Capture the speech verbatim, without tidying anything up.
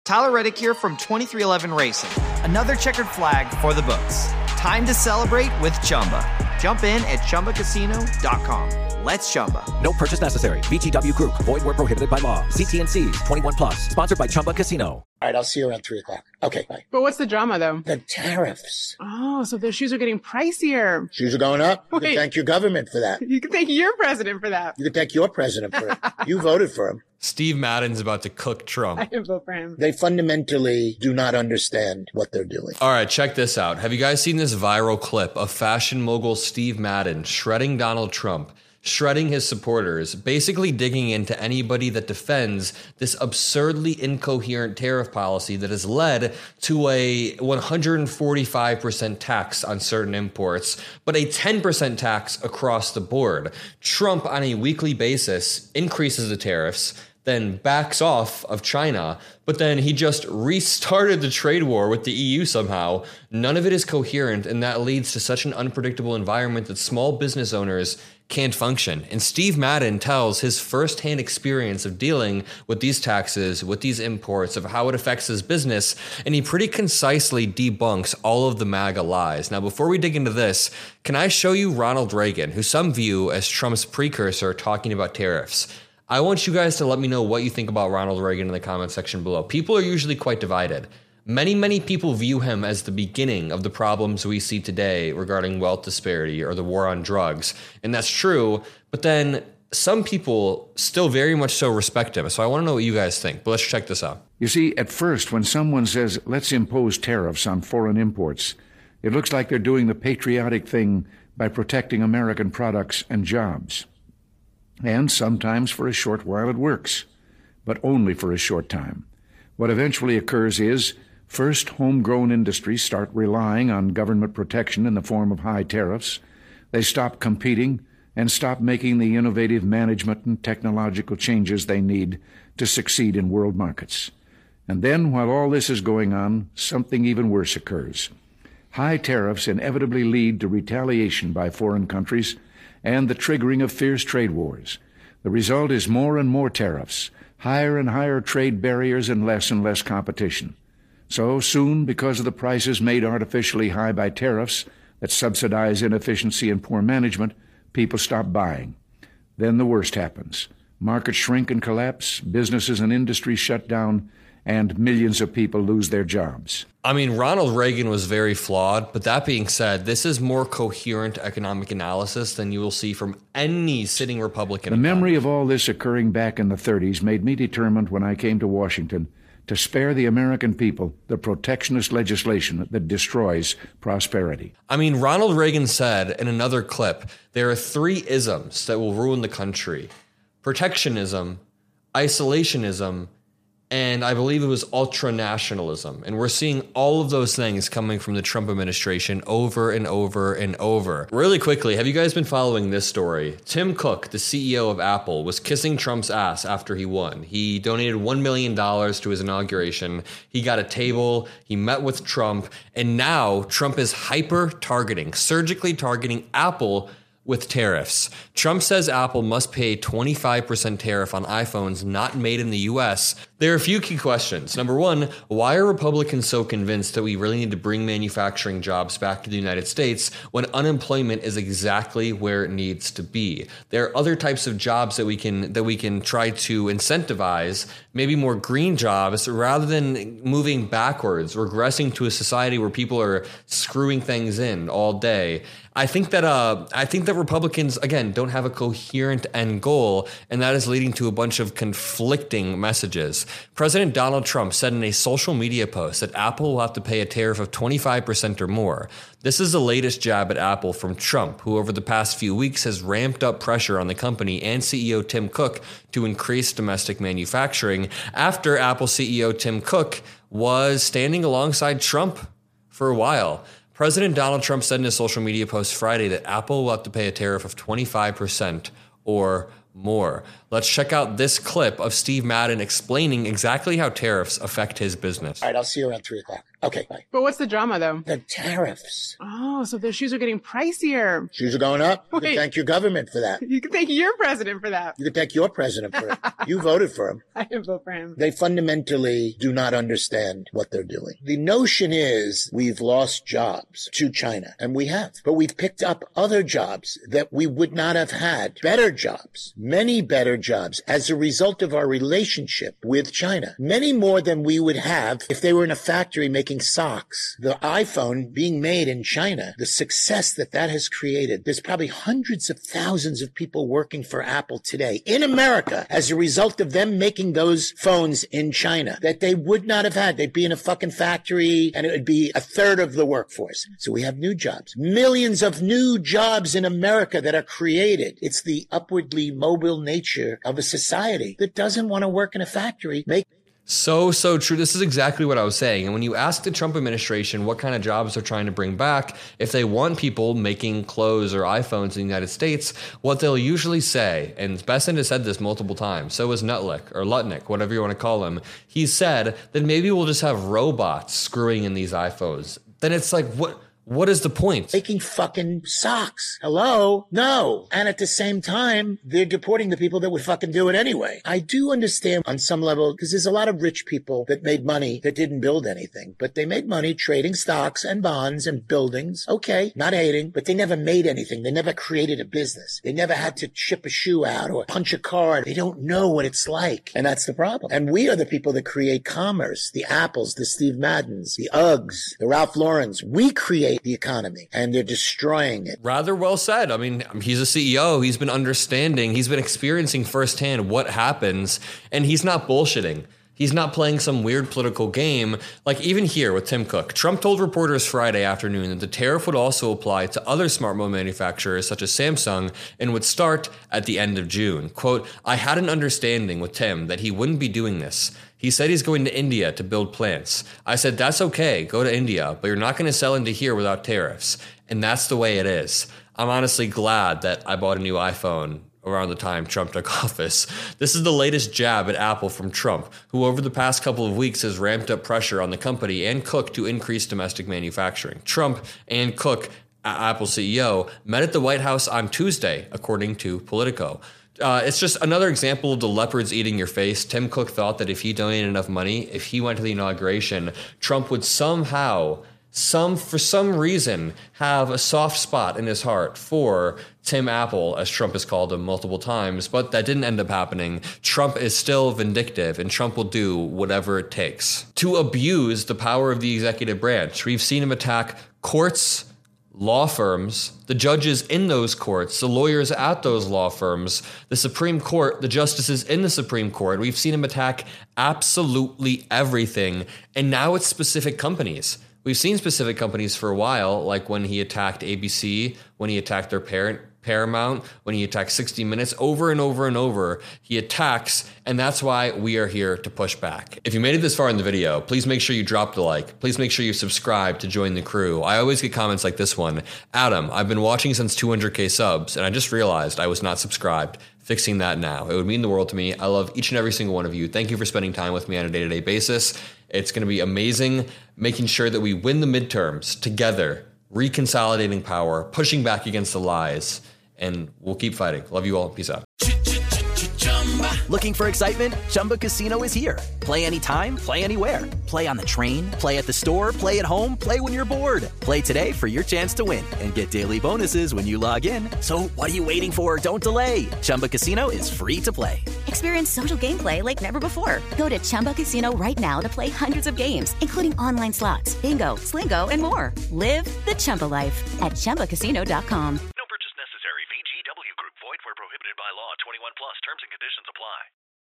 Tyler Reddick here from twenty-three eleven Racing. Another checkered flag for the books. Time to celebrate with Chumba. Jump in at Chumba Casino dot com. Let's Chumba. No purchase necessary. V G W Group. Void where prohibited by law. See T N Cs. twenty-one plus. Sponsored by Chumba Casino. All right, I'll see you around three o'clock. Okay, bye. But what's the drama, though? The tariffs. Oh, so their shoes are getting pricier. Shoes are going up. You Wait. can thank your government for that. You can thank your president for that. You can thank your president for it. You voted for him. Steve Madden's about to cook Trump. I didn't vote for him. They fundamentally do not understand what they're doing. All right, check this out. Have you guys seen this viral clip of fashion mogul Steve Madden shredding Donald Trump, shredding his supporters, basically digging into anybody that defends this absurdly incoherent tariff policy that has led to a one hundred forty-five percent tax on certain imports, but a ten percent tax across the board? Trump, on a weekly basis, increases the tariffs, then backs off of China, but then he just restarted the trade war with the E U somehow. None of it is coherent, and that leads to such an unpredictable environment that small business owners can't function. And Steve Madden tells his firsthand experience of dealing with these taxes, with these imports, of how it affects his business, and he pretty concisely debunks all of the MAGA lies. Now, before we dig into this, can I show you Ronald Reagan, who some view as Trump's precursor, talking about tariffs? I want you guys to let me know what you think about Ronald Reagan in the comment section below. People are usually quite divided. Many, many people view him as the beginning of the problems we see today regarding wealth disparity or the war on drugs. And that's true, but then some people still very much so respect him. So I want to know what you guys think, but let's check this out. You see, at first, when someone says, let's impose tariffs on foreign imports, it looks like they're doing the patriotic thing by protecting American products and jobs. And sometimes for a short while it works, but only for a short time. What eventually occurs is, first, homegrown industries start relying on government protection in the form of high tariffs. They stop competing and stop making the innovative management and technological changes they need to succeed in world markets. And then, while all this is going on, something even worse occurs. High tariffs inevitably lead to retaliation by foreign countries and the triggering of fierce trade wars. The result is more and more tariffs, higher and higher trade barriers, and less and less competition. So soon, because of the prices made artificially high by tariffs that subsidize inefficiency and poor management, people stop buying. Then the worst happens. Markets shrink and collapse, businesses and industries shut down, and millions of people lose their jobs. I mean, Ronald Reagan was very flawed, but that being said, this is more coherent economic analysis than you will see from any sitting Republican. The memory of all this occurring back in the thirties made me determined when I came to Washington to spare the American people the protectionist legislation that destroys prosperity. I mean, Ronald Reagan said in another clip, there are three isms that will ruin the country: protectionism, isolationism, and I believe it was ultranationalism. And we're seeing all of those things coming from the Trump administration over and over and over. Really quickly, have you guys been following this story? Tim Cook, the C E O of Apple, was kissing Trump's ass after he won. He donated one million dollars to his inauguration. He got a table. He met with Trump. And now Trump is hyper-targeting, surgically targeting Apple with tariffs. Trump says Apple must pay twenty-five percent tariff on iPhones not made in the U S. There are a few key questions. Number one, why are Republicans so convinced that we really need to bring manufacturing jobs back to the United States when unemployment is exactly where it needs to be? There are other types of jobs that we can that we can try to incentivize, maybe more green jobs, rather than moving backwards, regressing to a society where people are screwing things in all day. I think that uh, I think that Republicans, again, don't have a coherent end goal, and that is leading to a bunch of conflicting messages. President Donald Trump said in a social media post that Apple will have to pay a tariff of twenty-five percent or more. This is the latest jab at Apple from Trump, who over the past few weeks has ramped up pressure on the company and C E O Tim Cook to increase domestic manufacturing after Apple C E O Tim Cook was standing alongside Trump for a while. President Donald Trump said in a social media post Friday that Apple will have to pay a tariff of twenty-five percent or more. Let's check out this clip of Steve Madden explaining exactly how tariffs affect his business. All right, I'll see you around three o'clock. Okay, bye. But what's the drama, though? The tariffs. Oh, so their shoes are getting pricier. Shoes are going up. You Wait. can thank your government for that. You can thank your president for that. You can thank your president for it. You voted for him. I didn't vote for him. They fundamentally do not understand what they're doing. The notion is we've lost jobs to China, and we have. But we've picked up other jobs that we would not have had. Better jobs. Many better jobs as a result of our relationship with China. Many more than we would have if they were in a factory making socks. The iPhone being made in China, the success that that has created. There's probably hundreds of thousands of people working for Apple today in America as a result of them making those phones in China that they would not have had. They'd be in a fucking factory and it would be a third of the workforce. So we have new jobs. Millions of new jobs in America that are created. It's the upwardly mobile nature of a society that doesn't want to work in a factory. Make So, so true. This is exactly what I was saying. And when you ask the Trump administration what kind of jobs they're trying to bring back, if they want people making clothes or iPhones in the United States, what they'll usually say, and Bessent has said this multiple times, so is Nutlick or Lutnick, whatever you want to call him, he said that maybe we'll just have robots screwing in these iPhones. Then it's like, what? What is the point? Making fucking socks. Hello? No. And at the same time, they're deporting the people that would fucking do it anyway. I do understand on some level, because there's a lot of rich people that made money that didn't build anything, but they made money trading stocks and bonds and buildings. Okay, not hating, but they never made anything. They never created a business. They never had to ship a shoe out or punch a card. They don't know what it's like. And that's the problem. And we are the people that create commerce. The Apples, the Steve Maddens, the Uggs, the Ralph Laurens. We create the economy, and they're destroying it. Rather well said. I mean, he's a C E O. He's been understanding. He's been experiencing firsthand what happens, and he's not bullshitting. He's not playing some weird political game. Like even here with Tim Cook, Trump told reporters Friday afternoon that the tariff would also apply to other smartphone manufacturers such as Samsung and would start at the end of June. Quote, I had an understanding with Tim that he wouldn't be doing this. He said he's going to India to build plants. I said, that's okay, go to India, but you're not going to sell into here without tariffs. And that's the way it is. I'm honestly glad that I bought a new iPhone around the time Trump took office. This is the latest jab at Apple from Trump, who over the past couple of weeks has ramped up pressure on the company and Cook to increase domestic manufacturing. Trump and Cook, Apple C E O, met at the White House on Tuesday, according to Politico. Uh, it's just another example of the leopards eating your face. Tim Cook thought that if he donated enough money, if he went to the inauguration, Trump would somehow, some for some reason, have a soft spot in his heart for Tim Apple, as Trump has called him multiple times. But that didn't end up happening. Trump is still vindictive, and Trump will do whatever it takes to abuse the power of the executive branch. We've seen him attack courts, law firms, the judges in those courts, the lawyers at those law firms, the Supreme Court, the justices in the Supreme Court. We've seen him attack absolutely everything. And now it's specific companies. We've seen specific companies for a while, like when he attacked A B C, when he attacked their parent, Paramount, when he attacked sixty minutes, over and over and over, he attacks, and that's why we are here to push back. If you made it this far in the video, please make sure you dropped a like. Please make sure you subscribe to join the crew. I always get comments like this one. Adam, I've been watching since two hundred K subs, and I just realized I was not subscribed. Fixing that now. It would mean the world to me. I love each and every single one of you. Thank you for spending time with me on a day-to-day basis. It's going to be amazing making sure that we win the midterms together, reconsolidating power, pushing back against the lies, and we'll keep fighting. Love you all. Peace out. Looking for excitement? Chumba Casino is here. Play anytime, play anywhere. Play on the train, play at the store, play at home, play when you're bored. Play today for your chance to win and get daily bonuses when you log in. So what are you waiting for? Don't delay. Chumba Casino is free to play. Experience social gameplay like never before. Go to Chumba Casino right now to play hundreds of games, including online slots, bingo, Slingo, and more. Live the Chumba life at Chumba Casino dot com. No purchase necessary. V G W Group. Void where prohibited by law. twenty-one plus. Terms and conditions apply.